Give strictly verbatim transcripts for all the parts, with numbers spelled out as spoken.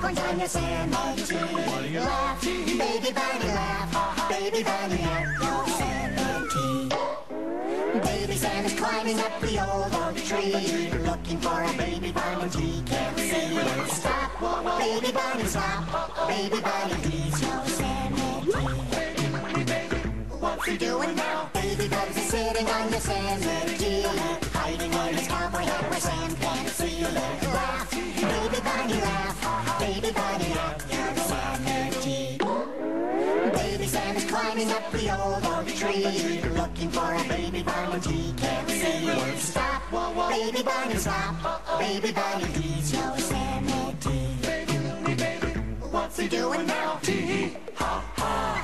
coins on your sanity. Laugh, baby bunny, laugh, baby bunny at your sanity. Baby Santa's climbing up the old oak tree, looking for a baby bunny he can't see. Stop, baby bunny, stop, baby bunny, please your sanity. What's he doing now? Baby bunny's sitting on your sanity, hiding in his cowboy hat where Sam can't see. Laugh, baby bunny, laugh, baby bunny at your sanity. Baby Santa's climbing up the old oak tree, looking for a baby bunny he can't see. Stop, baby bunny, stop, baby bunny, please your sanity. What's he doing now? Tee ha ha.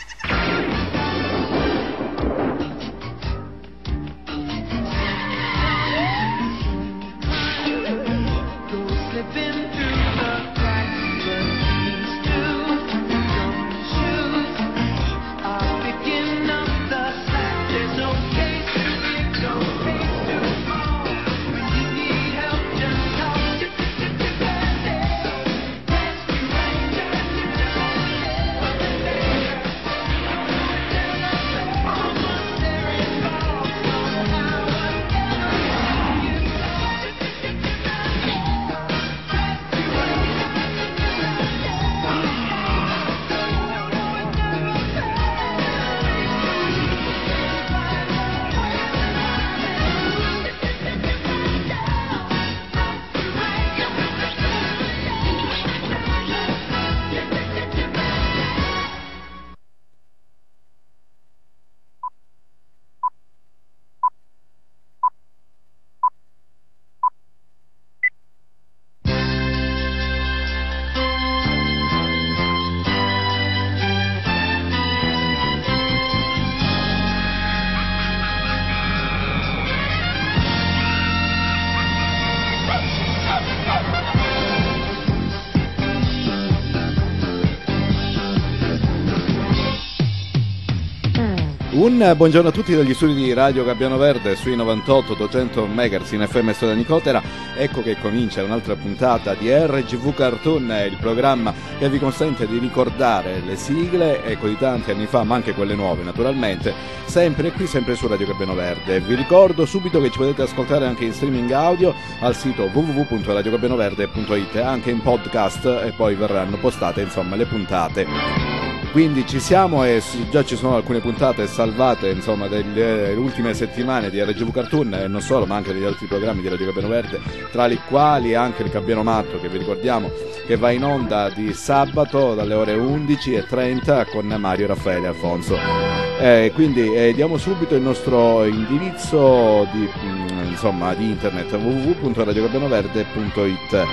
Un buongiorno a tutti dagli studi di Radio Gabbiano Verde sui novantotto ottocento megahertz in F M Storia Nicotera. Ecco che comincia un'altra puntata di R G V Cartoon, il programma che vi consente di ricordare le sigle, ecco, di tanti anni fa, ma anche quelle nuove naturalmente, sempre qui, sempre su Radio Gabbiano Verde. Vi ricordo subito che ci potete ascoltare anche in streaming audio al sito w w w punto radio gabbiano verde punto i t, anche in podcast, e poi verranno postate insomma le puntate. Quindi ci siamo e già ci sono alcune puntate salvate insomma delle ultime settimane di R G V Cartoon, e non solo, ma anche degli altri programmi di Radio Gabbiano Verde, tra i quali anche il Gabbiano Matto, che vi ricordiamo che va in onda di sabato dalle ore undici e trenta con Mario, Raffaele e Alfonso. Eh, quindi eh, diamo subito il nostro indirizzo di, mh, insomma, di internet w w w punto radio gabbiano verde punto i t.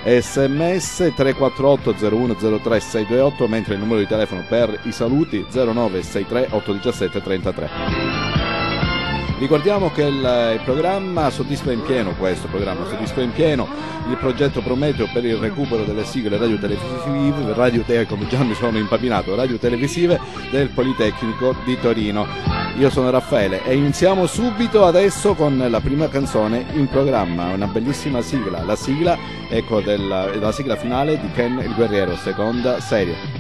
Sms tre quattro otto zero uno zero tre sei due otto, mentre il numero di telefono per i saluti zero nove sei tre otto uno sette tre tre. Ricordiamo che il, il programma soddisfa in pieno, questo programma soddisfa in pieno il progetto Prometeo per il recupero delle sigle radio televisive, radio te, come già mi sono impapinato, radio televisive del Politecnico di Torino. Io sono Raffaele e iniziamo subito adesso con la prima canzone in programma, una bellissima sigla, la sigla, ecco, della, la sigla finale di Ken il Guerriero, seconda serie.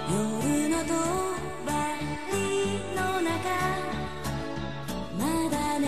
Yoru no to bari no naka, mada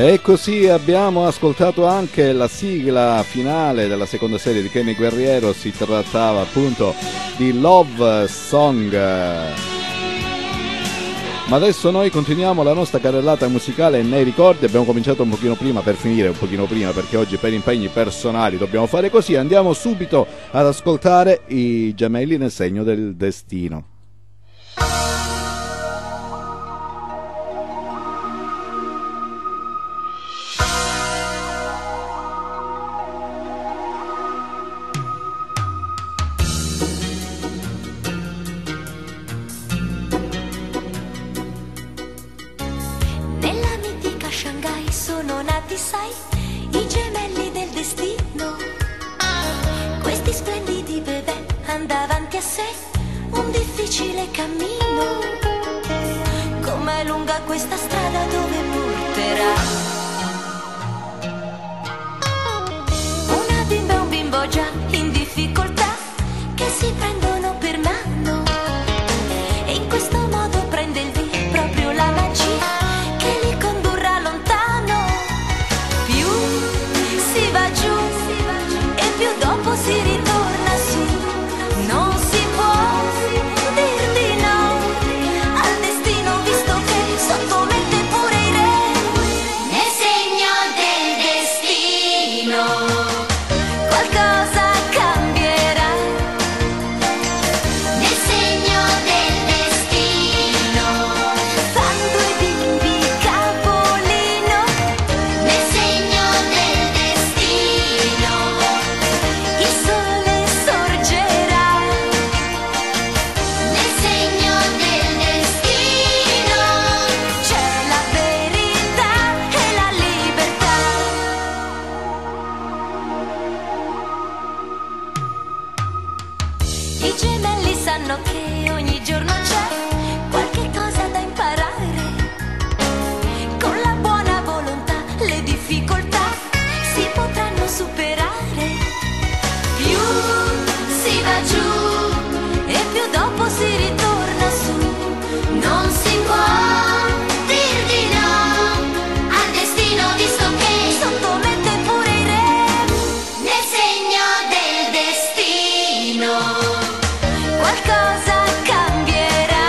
E così abbiamo ascoltato anche la sigla finale della seconda serie di Kenny Guerriero, si trattava appunto di Love Song. Ma adesso noi continuiamo la nostra carrellata musicale nei ricordi, abbiamo cominciato un pochino prima per finire un pochino prima perché oggi per impegni personali dobbiamo fare così, andiamo subito ad ascoltare i Gemelli nel segno del destino. Sai, i gemelli del destino, questi splendidi bebè han davanti a sé un difficile cammino. Com'è lunga questa strada dove porterà? Una bimba e un bimbo già in difficoltà che si prendono per mano e in questo modo prende il via proprio la magia che li condurrà lontano. Più dopo si ritorna su, non si può dir di no al destino, visto che sottomette pure i re. Nel segno del destino qualcosa cambierà. Nel segno del destino fan due bimbi capolino. Nel segno del destino il sole sorgerà. Nel segno del destino c'è la verità e la libertà. I gemelli sanno che ogni giorno c'è qualche cosa da imparare. Con la buona volontà le difficoltà si potranno superare. Più si va giù e più dopo si ritorna su, non si può dir di no al destino, visto che sottomette pure i re. Nel segno del destino qualcosa cambierà.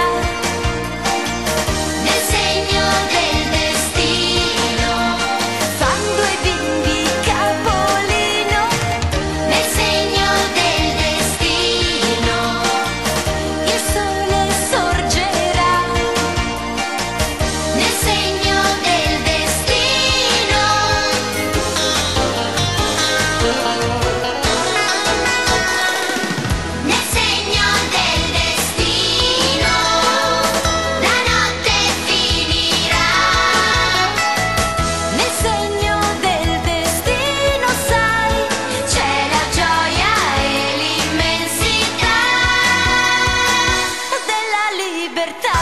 Nel segno del destino fan due bimbi capolino. Nel segno del destino il sole sorgerà. Nel segno del destino nel segno del destino la notte finirà. Nel segno del destino sai c'è la gioia e l'immensità della libertà.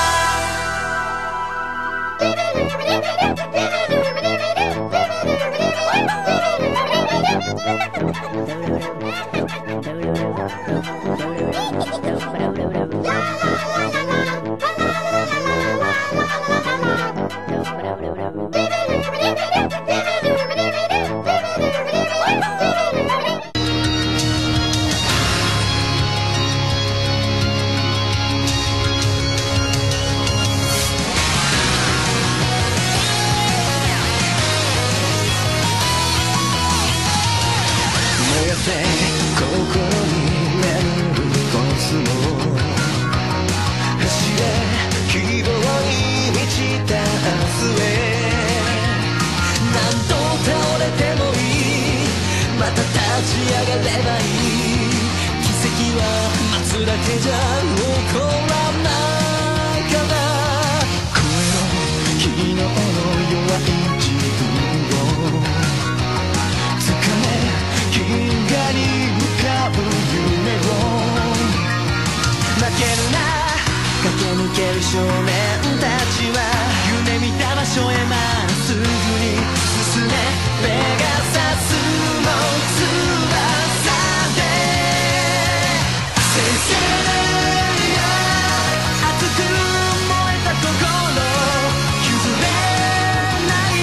It's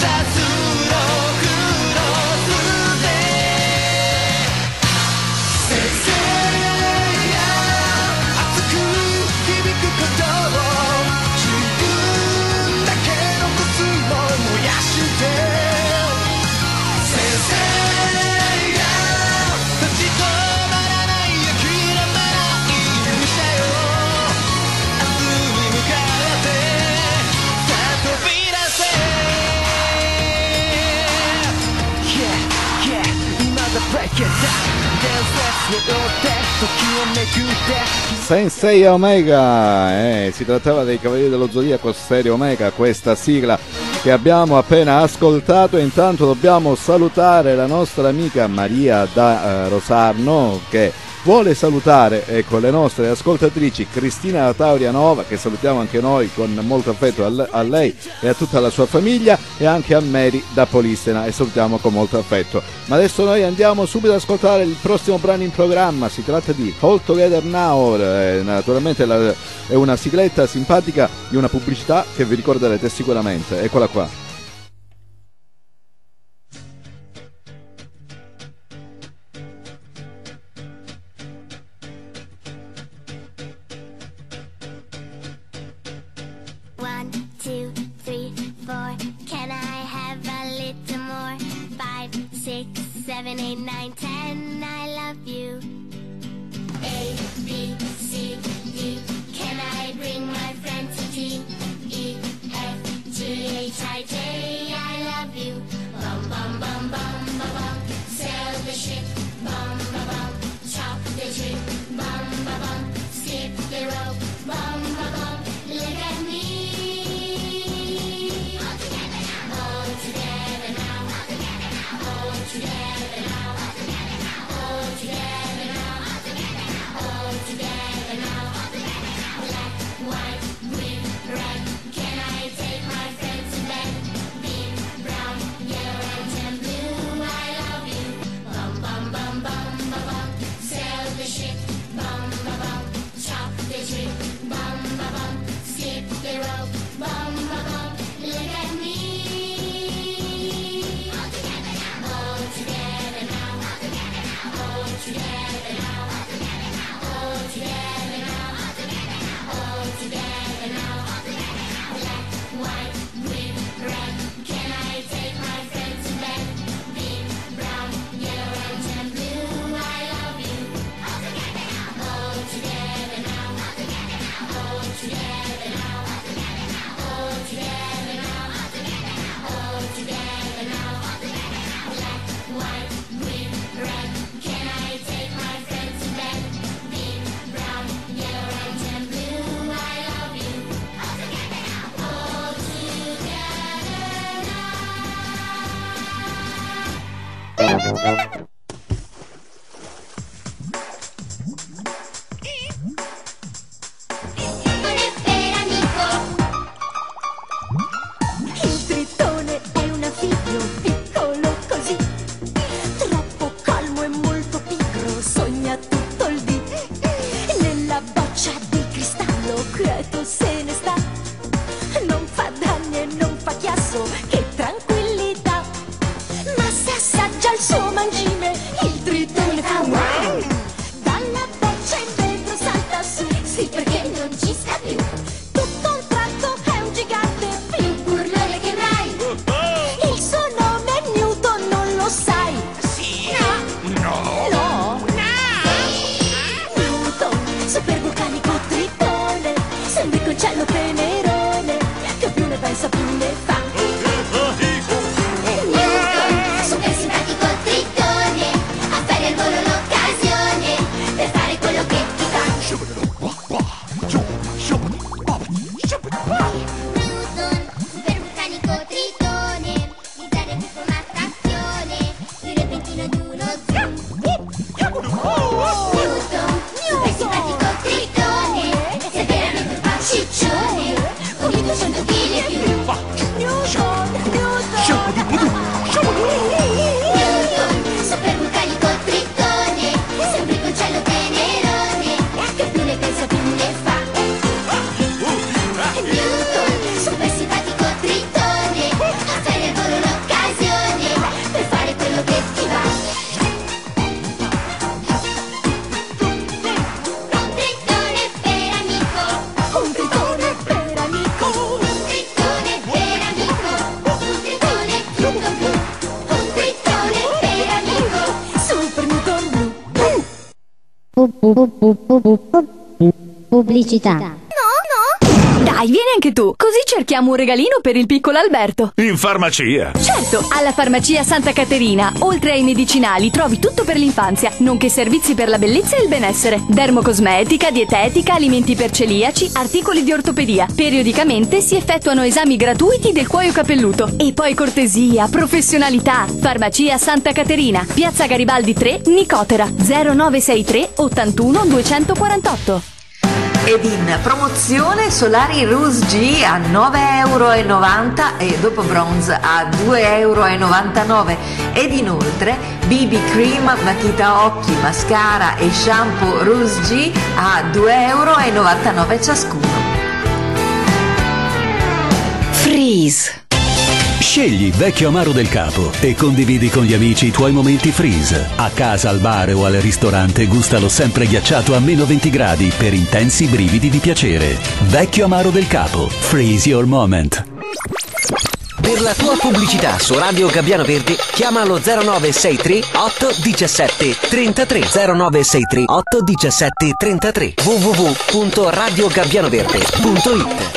Sensei Omega, eh, si trattava dei Cavalieri dello Zodiaco Stereo Omega, questa sigla che abbiamo appena ascoltato. Intanto dobbiamo salutare la nostra amica Maria da eh, Rosarno, che vuole salutare ecco, le nostre ascoltatrici Cristina Taurianova, che salutiamo anche noi con molto affetto a, a lei e a tutta la sua famiglia, e anche a Mary da Polistena, e salutiamo con molto affetto. Ma adesso noi andiamo subito ad ascoltare il prossimo brano in programma. Si tratta di All Together Now, eh, naturalmente la, è una sigletta simpatica di una pubblicità che vi ricorderete sicuramente. Eccola qua. Seven, eight, nine, ten, I love you. A, B, C, D, can I bring my friend to tea? E, F, G, H, I, J, I love you. Bum, bum, bum, bum, bum, bum, sail the ship. Bum, bum, bum, chop the tree. Bum, bum, bum, skip the rope. Bum, bum, bum, look at me. All together now. All together now. All together now. All together now. All together now. All together now. Black, white, green, red. Can I take my friends to bed? Green, brown, yellow, orange, and blue. I love you. Bum, bum, bum, bum, bum, bum. Sail the ship. Bum, bum, bum. Chop the tree. Bum, bum, bum. Skip the rope. Bum, bum, bum. Look at me. All together now. All together now. All together now. All together now. All together now. Black, white, green, red. Can I take my friends to bed? Green, brown, yellow, orange, and blue. I love you. All together now. All together now. All together now. All together now. All together now. Black, white, green, red. Can I take my friends to bed? Green, brown, yellow, orange, and blue. I love you. All together now. All together now. Il tritone è un anfibio piccolo così, troppo calmo e molto pigro, sogna tutto il dì. Nella boccia di cristallo quieto se ne sta, non fa danni e non fa chiasso, che tranquillità. Ma se assaggia il suo mangime, il tritone fa wow. Dalla boccia in vetro salta su, sì perché non ci sta più. Tutto un tratto è un gigante, più burlone che mai. Il suo nome Pubblicità. Dai, vieni anche tu, così cerchiamo un regalino per il piccolo Alberto. In farmacia? Certo, alla farmacia Santa Caterina, oltre ai medicinali, trovi tutto per l'infanzia, nonché servizi per la bellezza e il benessere. Dermocosmetica, dietetica, alimenti per celiaci, articoli di ortopedia. Periodicamente si effettuano esami gratuiti del cuoio capelluto. E poi cortesia, professionalità. Farmacia Santa Caterina, Piazza Garibaldi tre, Nicotera, zero nove sei tre ottantuno duecentoquarantotto. Ed in promozione solari Rose G a nove e novanta euro e dopo bronze a due e novantanove euro. Ed inoltre B B Cream, matita occhi, mascara e shampoo Rose G a due e novantanove euro ciascuno. Freeze. Scegli Vecchio Amaro del Capo e condividi con gli amici i tuoi momenti freeze. A casa, al bar o al ristorante gustalo sempre ghiacciato a meno venti gradi per intensi brividi di piacere. Vecchio Amaro del Capo. Freeze your moment. Per la tua pubblicità su Radio Gabbiano Verde chiama allo zero nove sei tre otto uno sette tre tre zero nove sei tre otto uno sette tre tre w w w punto radio gabbiano verde punto it.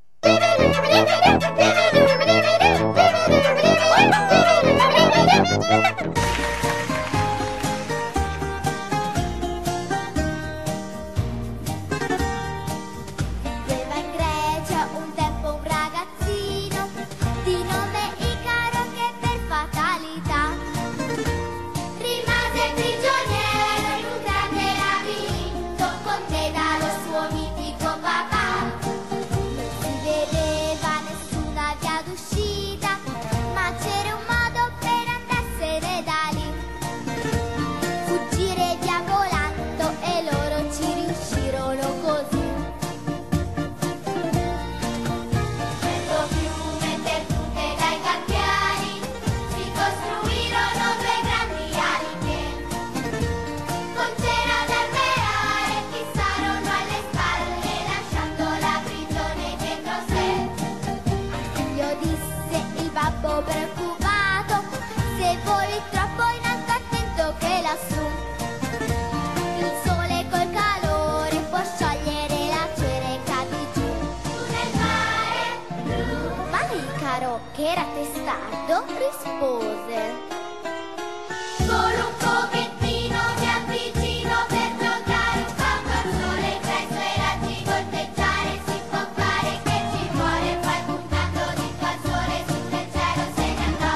Che era testardo, rispose: con un pochettino mi avvicino per giocare un poco al sole, il presto e raggi volteggiare, si può fare che ci vuole, poi puntando dito al sole sul del cielo se ne andò.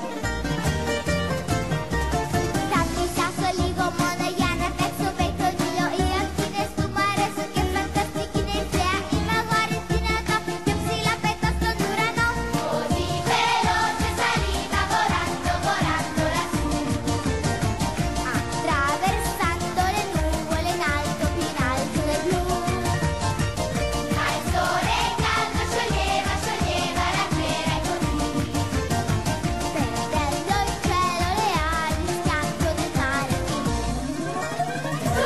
Tanti sasso, ligo, mono, iana, pezzo, becco, nilo, io, chine, stumare, su che fantastichi ne fea, il magari fino a dopo, che si la petta sto durano. Così veloce saliva volando, volando lassù, attraversando le nuvole in alto, più in alto e blu. Ma il sole caldo scioglieva, scioglieva la cera e così, perdendo il cielo, le ali, scanto del mare. Su!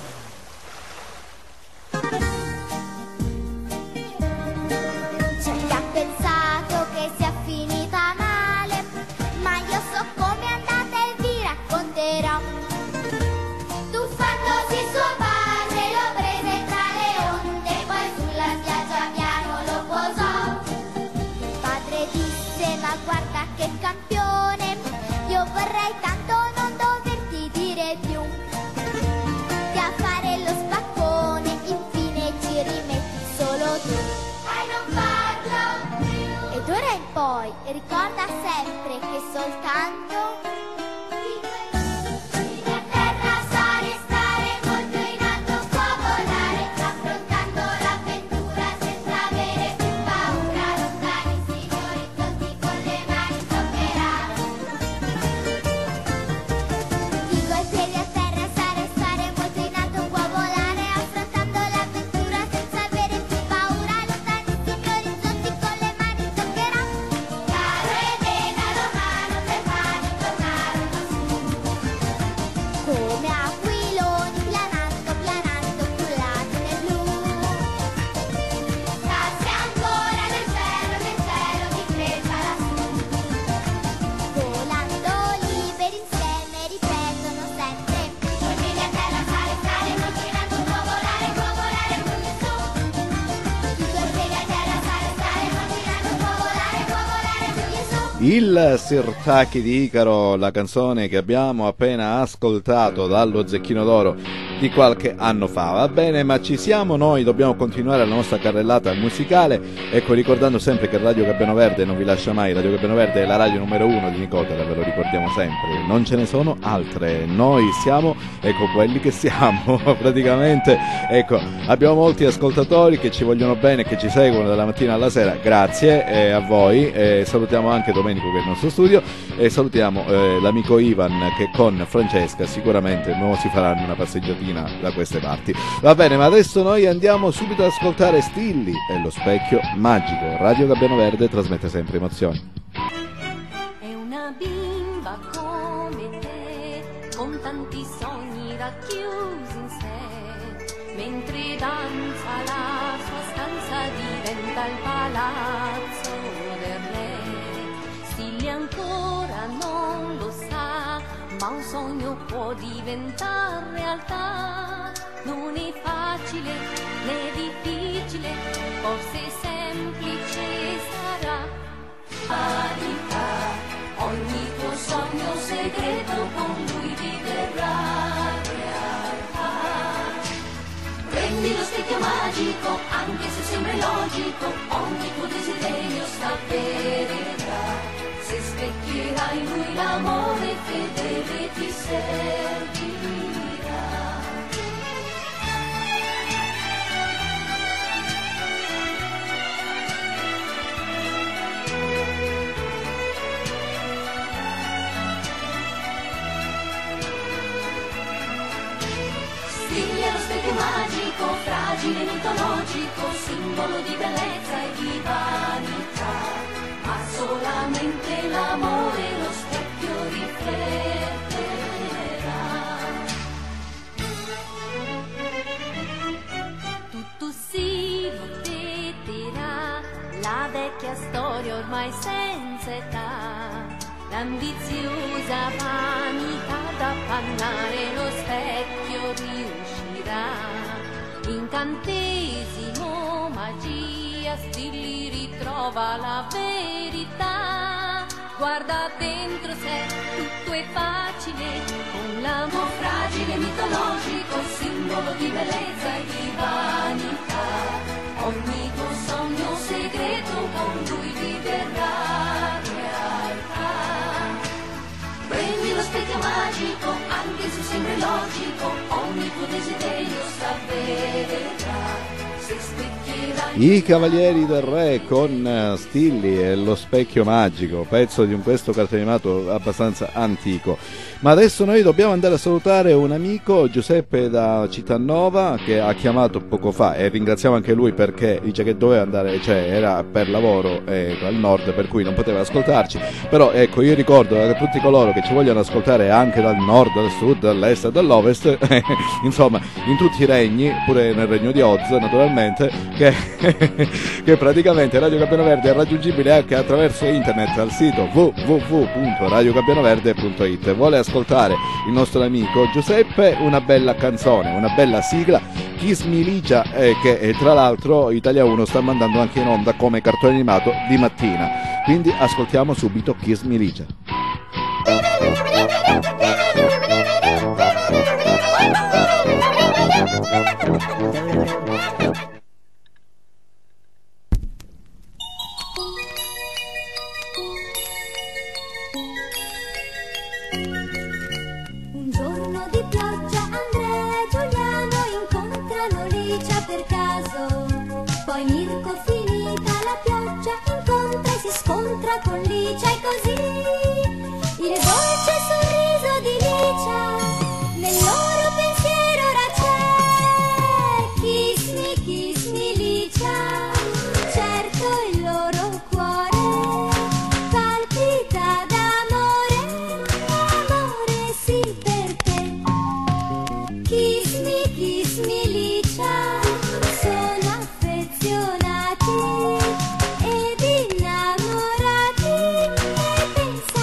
C'è chi ha pensato che sia finita male, ma io so come è andata e vi racconterò. Tuffandosi suo padre lo prese tra le onde, poi sulla spiaggia piano lo posò. Il padre disse: ma guarda che campione, io vorrei tanto non doverti dire più che a fare lo spaccone infine ci rimetti solo tu. Dai, non farlo più. Ed ora in poi ricorda sempre che soltanto a terra stare, stare molto in alto, può volare, affrontando l'avventura senza avere più paura. Lontani signori, tutti con le mani toccherà. Dico i piedi a terra, stare, stare molto in alto, può volare, affrontando l'avventura senza avere più paura. Lontani signori, tutti con le mani toccherà. Caro e denaro, mano per mano, tornare. Il Sirtaki di Icaro, la canzone che abbiamo appena ascoltato dallo Zecchino d'Oro di qualche anno fa. Va bene, ma ci siamo noi, dobbiamo continuare la nostra carrellata musicale. Ecco, ricordando sempre che Radio Gabbiano Verde non vi lascia mai. Radio Gabbiano Verde è la radio numero uno di Nicotera, ve lo ricordiamo sempre. Non ce ne sono altre. Noi siamo, ecco, quelli che siamo, praticamente. Ecco, abbiamo molti ascoltatori che ci vogliono bene, che ci seguono dalla mattina alla sera. Grazie eh, a voi. Eh, salutiamo anche Domenico che è il nostro studio e salutiamo eh, l'amico Ivan che con Francesca sicuramente non si faranno una passeggiatina da queste parti. Va bene, ma adesso noi andiamo subito ad ascoltare Stilli e lo specchio magico. Radio Gabbiano Verde trasmette sempre emozioni. È una bimba come te, con tanti sogni racchiusi in sé, mentre danza la sua stanza diventa il palazzo del re. Stilli ancora non lo sa, ma un sogno può diventare realtà. Non è facile né difficile, forse semplice sarà. Anita, ogni tuo sogno segreto con lui diverrà realtà. Prendi lo specchio magico, anche se sembra illogico, ogni tuo desiderio s'avvererà. Se specchierai in lui l'amore fedele ti servirà. Stilli è lo specchio magico, fragile e mitologico, simbolo di bellezza e di vanità. Ma solamente l'amore lo specchio rifletterà. Tutto si ripeterà, la vecchia storia ormai senza età. L'ambiziosa vanità d'appannare lo specchio riuscirà. Incantesimo, magia, Stilli ritrova la verità. Guarda dentro sé, tutto è facile, con l'amore fragile, mitologico, simbolo di bellezza e di vanità. Ogni tuo sogno segreto con lui diverrà realtà. Prendi lo specchio magico, anche se sembra illogico, ogni tuo desiderio s'avvererà. Se specchierai... I Cavalieri del Re con Stilli e lo specchio magico, pezzo di un questo cartone animato abbastanza antico. Ma adesso noi dobbiamo andare a salutare un amico, Giuseppe da Cittanova, che ha chiamato poco fa e ringraziamo anche lui perché dice che doveva andare, cioè era per lavoro eh, al nord, per cui non poteva ascoltarci. Però ecco, io ricordo a tutti coloro che ci vogliono ascoltare anche dal nord, dal sud, dall'est e dall'ovest, insomma in tutti i regni, pure nel regno di Oz naturalmente, che, che praticamente Radio Gabbiano Verde è raggiungibile anche attraverso internet al sito w w w punto radio gabbiano verde punto i t. Vuole ascoltare il nostro amico Giuseppe una bella canzone, una bella sigla, Kiss Me Licia, eh, che eh, tra l'altro Italia uno sta mandando anche in onda come cartone animato di mattina. Quindi ascoltiamo subito Kiss Me Licia. Un giorno di pioggia Andrea e Giuliano incontrano Licia per caso. Poi Mirko, finita la pioggia, incontra e si scontra con Licia e così il dolce sorriso di Licia nel loro pensiero ora c'è. Kiss me, kiss me Licia, certo il loro cuore palpita d'amore, amore sì per te. Kiss me, kiss me Licia, sono affezionati ed innamorati e pensa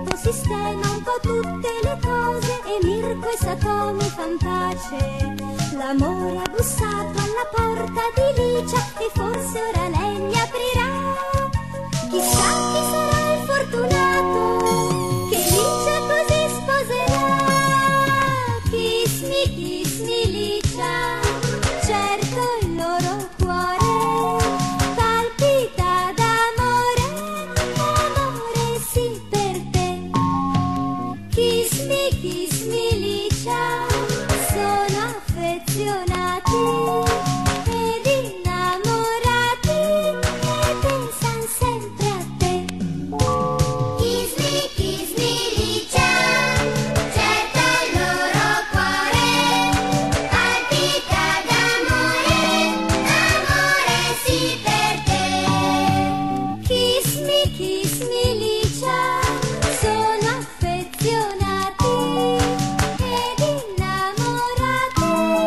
mondo sistema un po' tutte le cose e Mirko e Satomi fan pace. L'amore ha bussato alla porta di Licia e forse ora lei mi aprirà. Chissà chi sarà il fortunato che Licia così sposerà. Kiss me, kiss me Licia, certo il loro cuore palpita d'amore, amore sì per te. Kiss me, kiss me Licia, sono affezionati ed innamorati e pensan sempre a te. Kiss me, kiss me Licia, certo il loro cuore palpita d'amore, amore sì per te. Kiss me, kiss me Licia, sono affezionati ed innamorati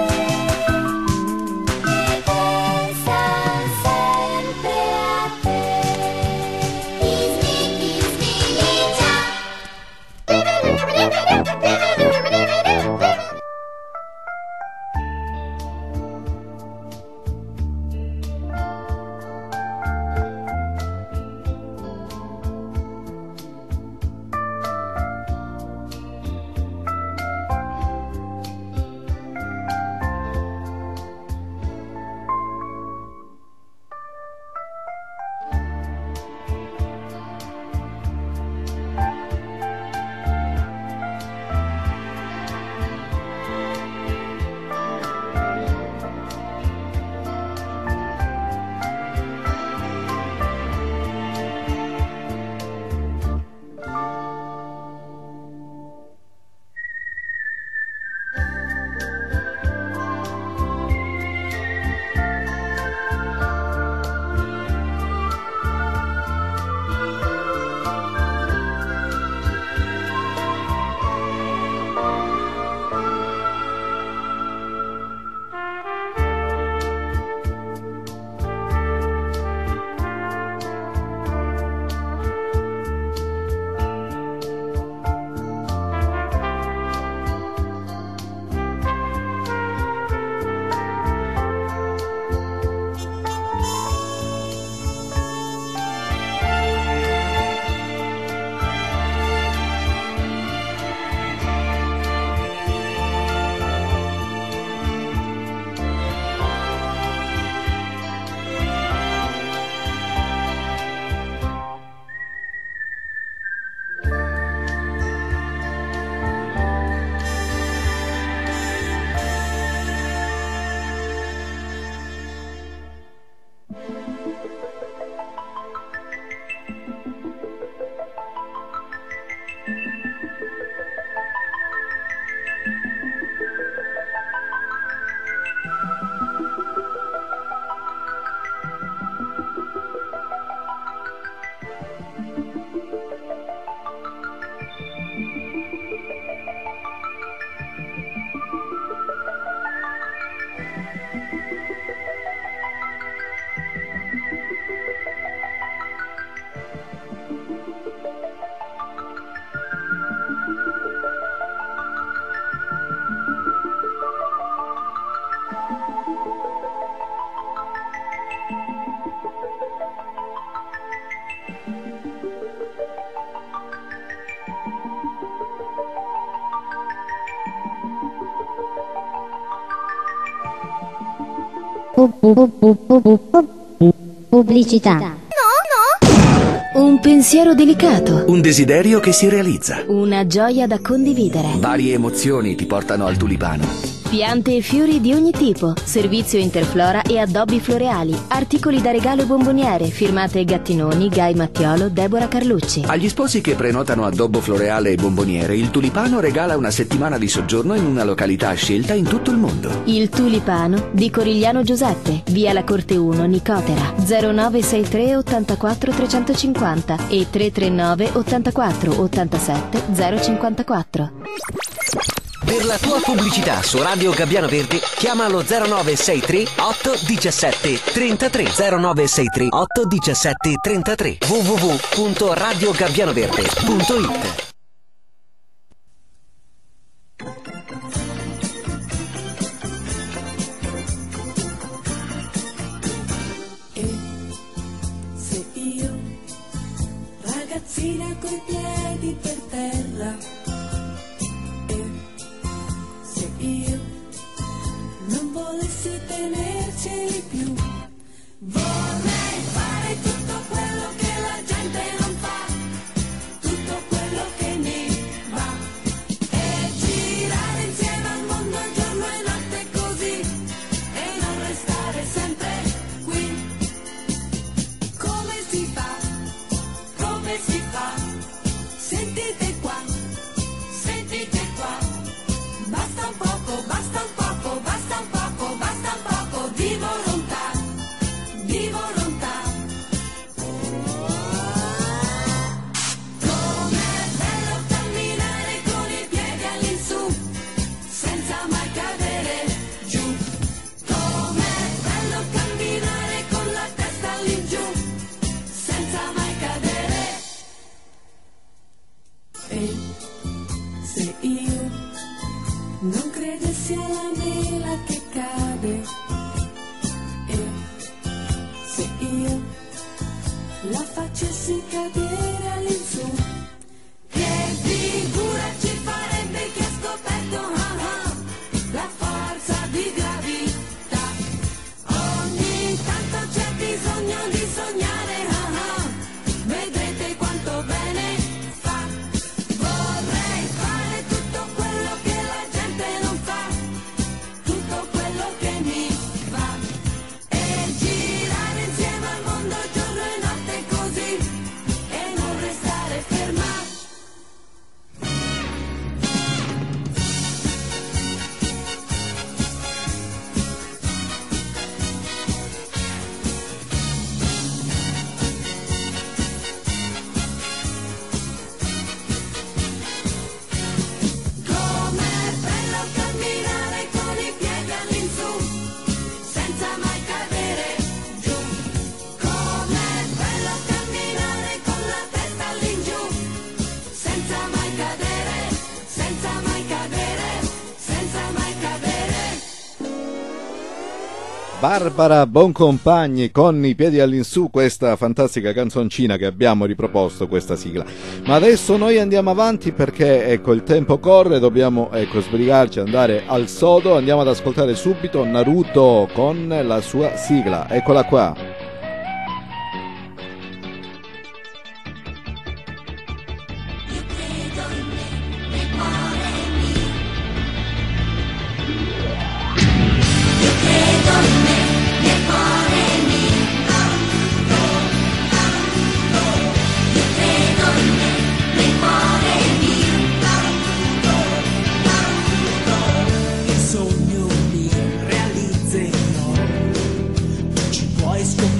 e pensan sempre a te. Kiss me, kiss me Licia. Pubblicità. Un pensiero delicato. Un desiderio che si realizza. Una gioia da condividere. Varie emozioni ti portano al tulipano. Piante e fiori di ogni tipo. Servizio Interflora e addobbi floreali. Articoli da regalo e bomboniere. Firmate Gattinoni, Gai Mattiolo, Deborah Carlucci. Agli sposi che prenotano addobbo floreale e bomboniere, il Tulipano regala una settimana di soggiorno in una località scelta in tutto il mondo. Il Tulipano di Corigliano Giuseppe, via La Corte uno, Nicotera. zero nove sei tre ottantaquattro trecentocinquanta e tre tre nove ottantaquattro ottantasette zero cinquantaquattro. Per la tua pubblicità su Radio Gabbiano Verde chiama allo zero nove sei tre otto uno sette tre tre zero nove sei tre otto uno sette tre tre w w w punto radio gabbiano verde punto it. nulla. E se io non volessi tenerceli più, vorrei fare tutto quello che la gente non fa, tutto quello che mi va, e girare insieme al mondo giorno e notte così, e non restare sempre qui. Come si fa? Come si fa? Sentite qua, sentite qua, basta un poco, basta un poco, basta un poco, basta un poco di volontà, di volontà. Com'è bello camminare con i piedi all'insù, senza mai cadere giù. Com'è bello camminare con la testa all'ingiù, senza mai cadere. E se io non credessi alla mela che cade, e se io la facessi cadere all'insù, che figura ci farebbe che ha scoperto ah ah, la forza di gravità. Ogni tanto c'è bisogno di sognare ah ah, vedrete quanto bene fa. Vorrei fare tutto quello che la gente non fa, tutto quello che mi va, e girare insieme al mondo giorno e notte così, e non restare ferma. Com'è bello camminare con i piedi all'insù, senza mai cadere giù. Com'è bello camminare con la testa all'ingiù, senza mai cadere, senza mai cadere, senza mai cadere. Barbara Boncompagni con i piedi all'insù, questa fantastica canzoncina che abbiamo riproposto, questa sigla. Ma adesso noi andiamo avanti perché ecco il tempo corre, dobbiamo ecco sbrigarci, andare al sodo, andiamo ad ascoltare subito Naruto con la sua sigla, eccola qua. Il sogno mio realizzerò, ci puoi scoprire.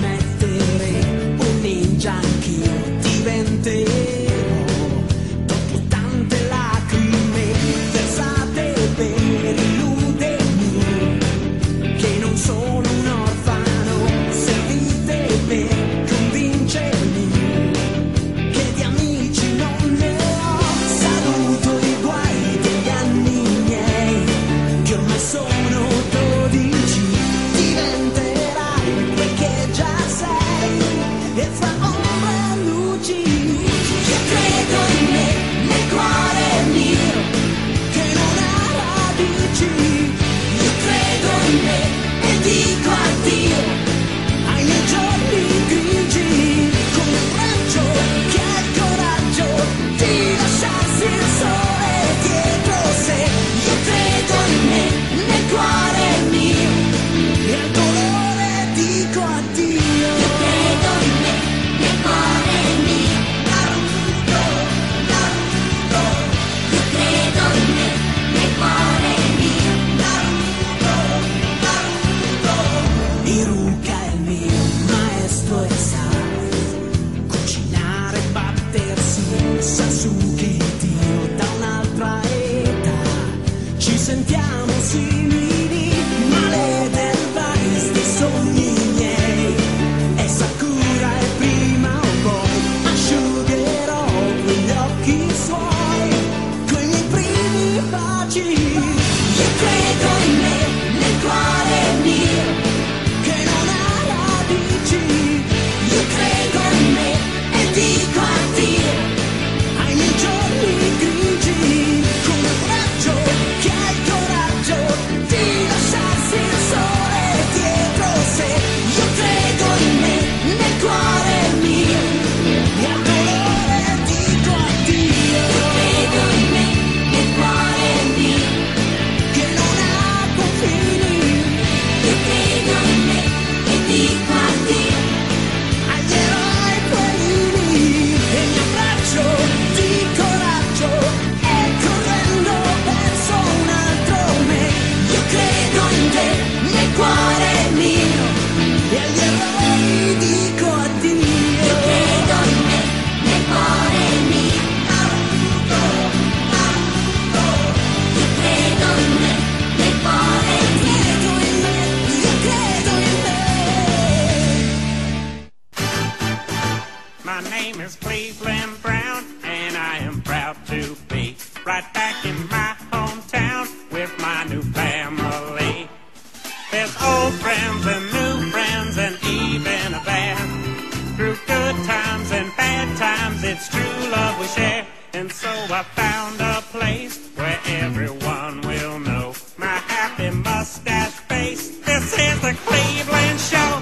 right back in my hometown with my new family. There's old friends and new friends and even a band. Through good times and bad times, it's true love we share. And so I found a place where everyone will know my happy mustache face. This is the Cleveland Show.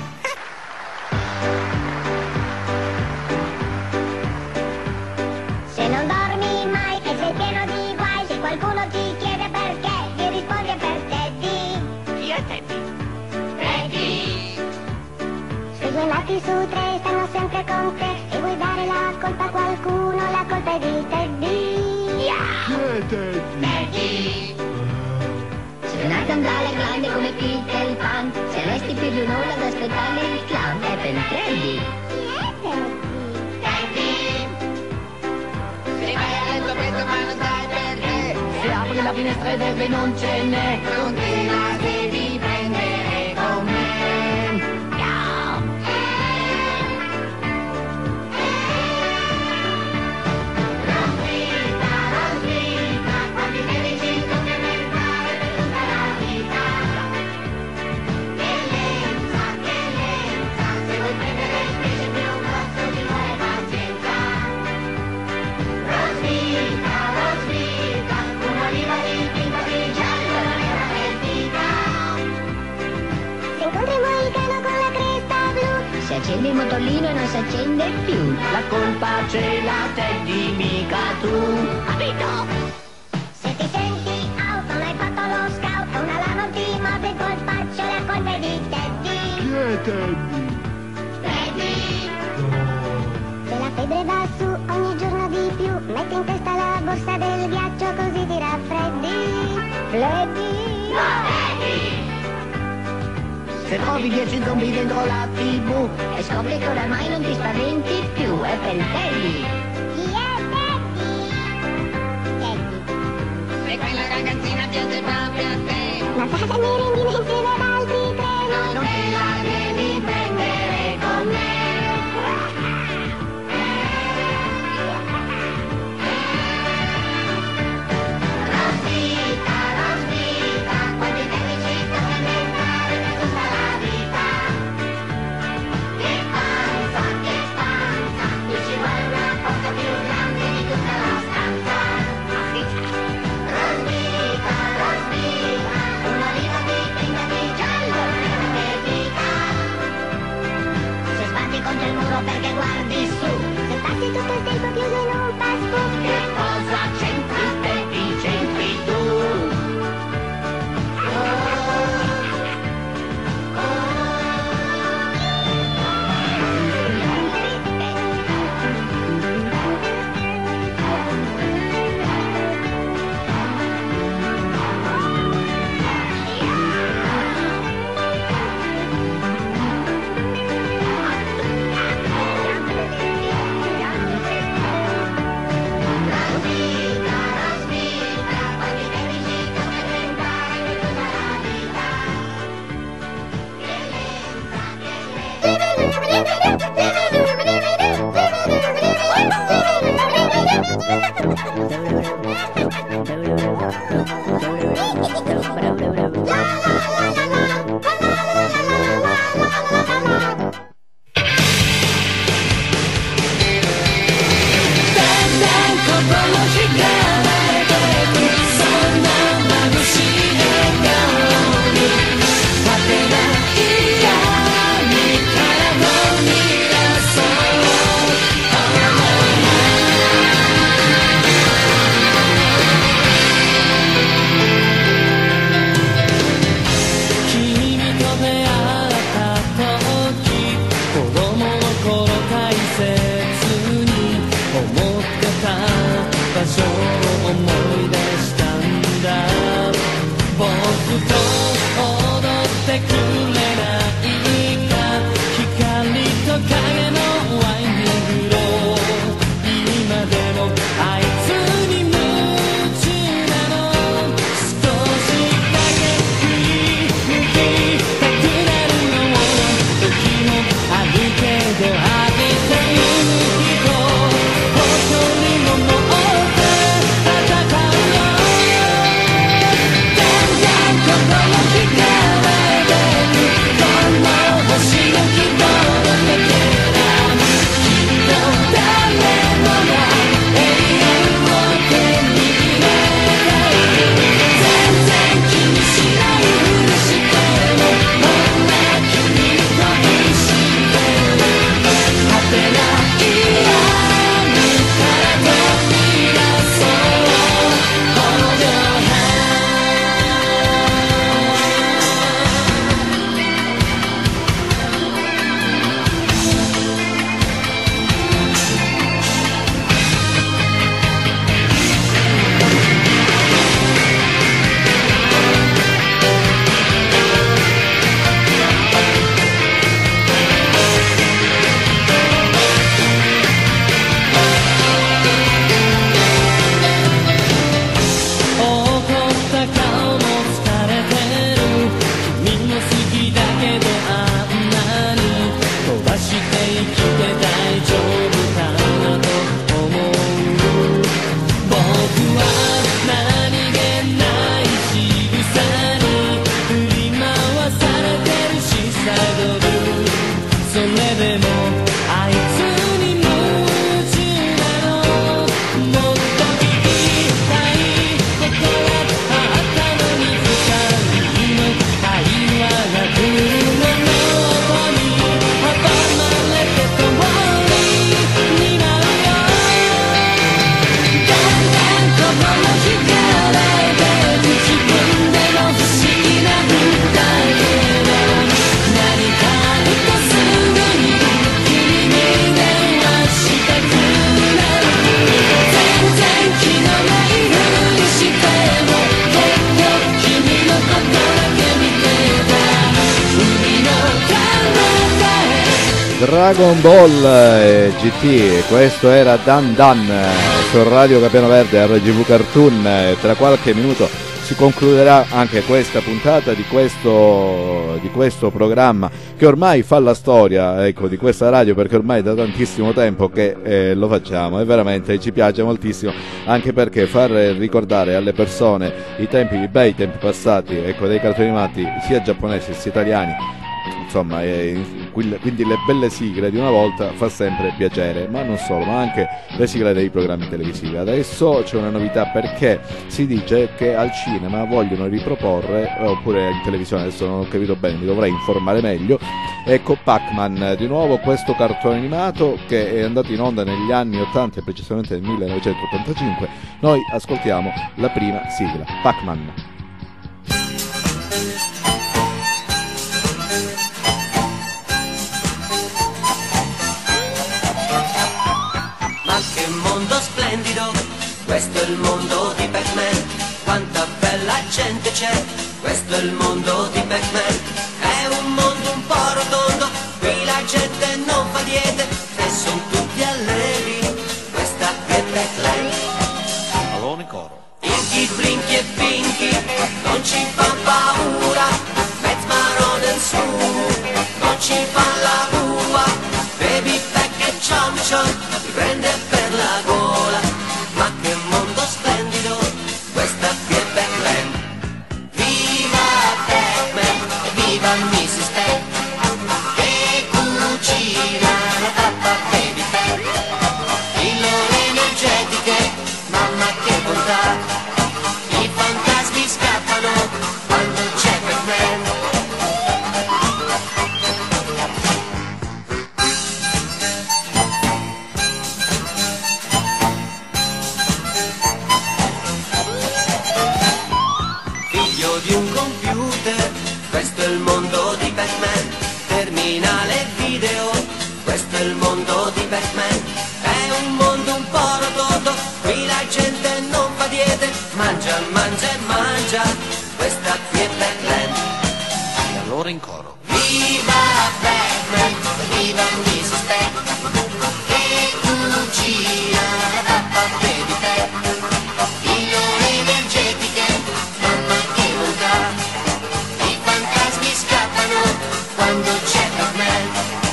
Se non dormi mai e sei pieno di guai, se qualcuno ti chiede perché, ti rispondi per Teddy. Chi è Teddy? Teddy. Se due lati su tre stanno sempre con te e vuoi dare la colpa a qualcuno, la colpa è di Teddy. Yeah. Chi è Teddy? Teddy. Se una sandale grande come Peter Pan, se resti più di un'ora ad aspettare il clown, è per Teddy. Chi è Teddy? Teddy. Se vai a letto presto ma non sai perché, se apri la finestra ed Eve non ce n'è, non te la devi prendere con me. Si accende il motorino e non si accende più. La colpa ce l'ha Teddy, mica tu. Capito? Se ti senti out, non hai fatto lo scout, una là non ti morde il colpaccio, la colpa è di Teddy. Chi è Teddy? Teddy. Se la febbre va su ogni giorno di più, metti in testa la borsa del ghiaccio così ti raffreddi. Freddy. No, Teddy. Se trovi dieci zombie dentro la tivù e scopri che oramai non ti spaventi più, è per Teddy. Chi è Teddy? Teddy. Se quella ragazzina piace proprio a te, la casa nei rendimenti ed altri treni, non te la devi prendere con me. Rosvita, Rosvita, quanti temi ci sto per inventare per tutta la vita. Che stanza, che stanza, qui ci vuole una porta più grande di tutta la stanza. Rosvita, Rosvita, un'oliva di pinna di giallo, una vita. Se sbatti contro il muro perché guardi su, se passi tutto il tempo chiuso in un fast food, che cosa c'entri te, ti c'entri tu? Dragon Ball e G T, questo era Dan Dan su Radio Gabbiano Verde R G V Cartoon. Tra qualche minuto si concluderà anche questa puntata di questo, di questo programma che ormai fa la storia, ecco, di questa radio, perché ormai è da tantissimo tempo che eh, lo facciamo e veramente ci piace moltissimo, anche perché far ricordare alle persone i tempi, i bei tempi passati, ecco, dei cartoni animati sia giapponesi sia italiani, insomma, eh, quindi le belle sigle di una volta fa sempre piacere, ma non solo, ma anche le sigle dei programmi televisivi. Adesso c'è una novità, perché si dice che al cinema vogliono riproporre, oppure in televisione, adesso non ho capito bene, mi dovrei informare meglio, ecco, Pac-Man, di nuovo questo cartone animato che è andato in onda negli anni ottanta, precisamente nel millenovecentottantacinque. Noi ascoltiamo la prima sigla, Pac-Man. Splendido, questo è il mondo di Pac-Man, quanta bella gente c'è, questo è il mondo di Pac-Man, è un mondo un po' rotondo, qui la gente non fa diete e son tutti allegri, questa qui è Pac-Man. Allora in coro. Inky, Blinky e Pinky, non ci fa paura, Mezz Marone e su, non ci fa la bua, Baby Pac e Chom Chom, ti prende per la gola, ma che mondo splendido, questa qui è Pac-Man. Viva Pac-Man, viva missus Pac, che cucina la pappa Baby Pac, pillole energetiche, mamma che bontà, i fantasmi scappano quando c'è Pac-Man. Di un computer, questo è il mondo di Pac-Man, terminale video, questo è il mondo di Pac-Man, è un mondo un po' rotondo, qui la gente non fa diete, mangia, mangia e mangia, questa qui è Pac-Man. E allora in coro. Viva Pac-Man, viva missus Pac, che cucina la pappa Baby Pac, pillole energetiche, mamma che bontà, i fantasmi scappano quando c'è Pac-Man.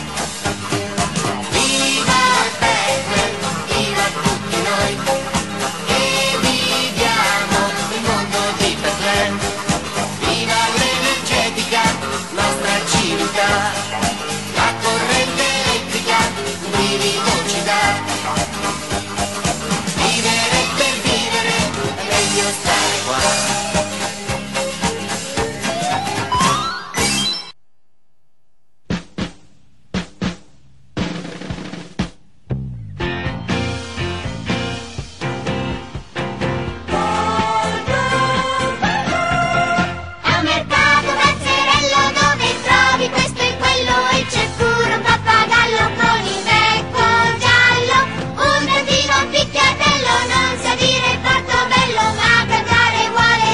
Viva Pac-Man, viva tutti noi, che viviamo nel mondo di Pac-Man. Viva l'energetica, nostra civiltà, la corrente elettrica, vivicità. Vivere per vivere, è meglio stare qua. Un verdino picchiatello, non sa dire il fatto bello, ma cantare vuole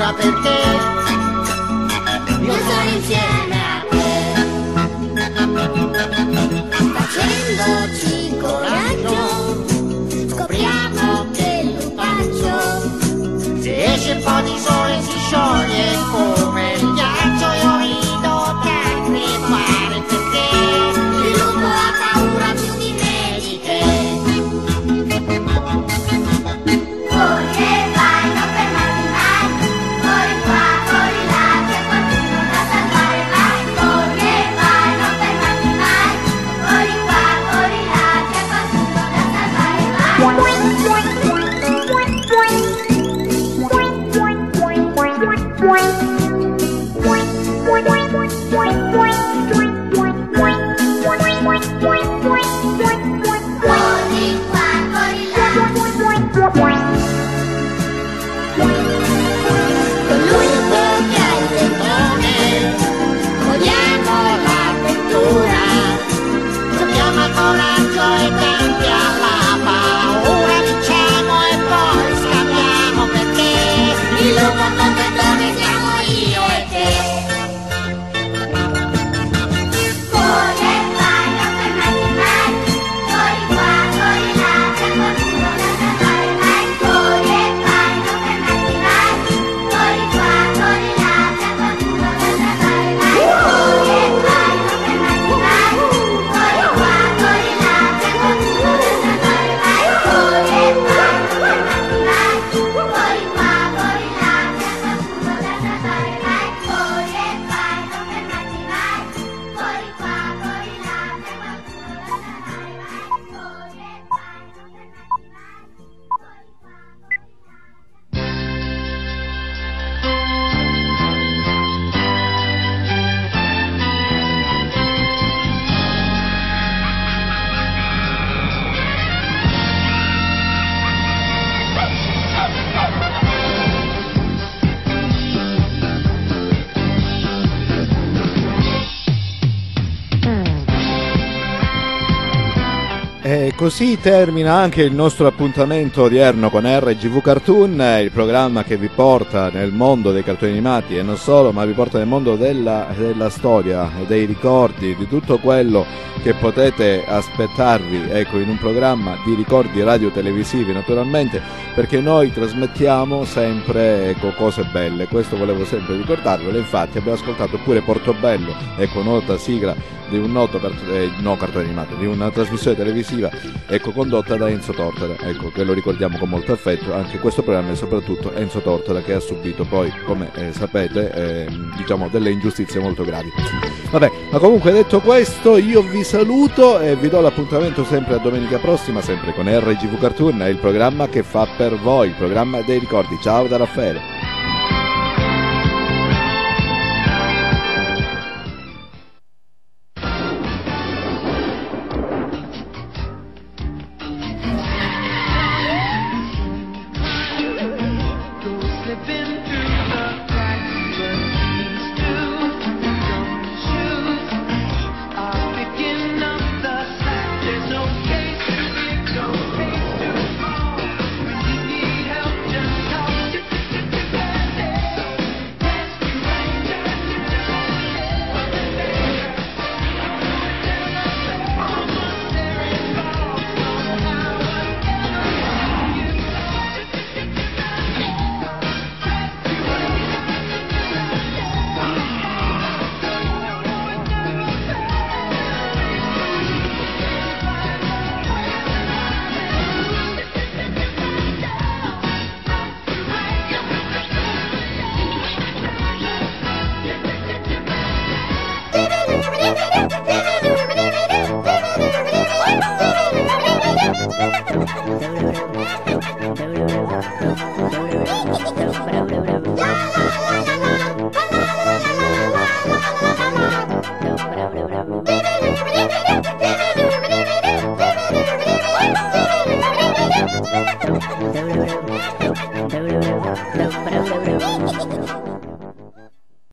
paura perché io sono insieme a te. Facendoci coraggio scopriamo che il lupaccio, se esce un po' di sole si scioglie come il ghiaccio. Io rido per crepare perché il lupo ha paura più di me di te. Corri e vai, non fermarti mai, corri qua, corri là, c'è qualcuno da salvare, vai. Corri e vai, non fermarti mai, corri qua, corri là, c'è qualcuno da salvare, vai. Coraggio e tanti alla paura, vinciamo e poi scambiamo perché il lupo contentone siamo io e te. Corri e vai, non fermarti mai, corri qua, corri là, c'è qualcuno da salvare, vai. Corri e vai, non fermarti mai, corri qua, corri là, c'è qualcuno da salvare, vai. Corri e vai, non fermarti mai, corri qua. E così termina anche il nostro appuntamento odierno con R G V Cartoon, il programma che vi porta nel mondo dei cartoni animati e non solo, ma vi porta nel mondo della, della storia, dei ricordi, di tutto quello che potete aspettarvi, ecco, in un programma di ricordi radio-televisivi naturalmente, perché noi trasmettiamo sempre, ecco, cose belle. Questo volevo sempre ricordarvelo. Infatti abbiamo ascoltato pure Portobello, ecco, nota sigla di un noto cart- eh, no cartone animato, di una trasmissione televisiva, ecco, condotta da Enzo Tortora, ecco, che lo ricordiamo con molto affetto. Anche questo programma, e soprattutto Enzo Tortora, che ha subito poi, come eh, sapete, eh, diciamo delle ingiustizie molto gravi. Vabbè, ma comunque detto questo, io vi saluto e vi do l'appuntamento sempre a domenica prossima, sempre con R G V Cartoon, il programma che fa per voi, il programma dei ricordi. Ciao da Raffaele.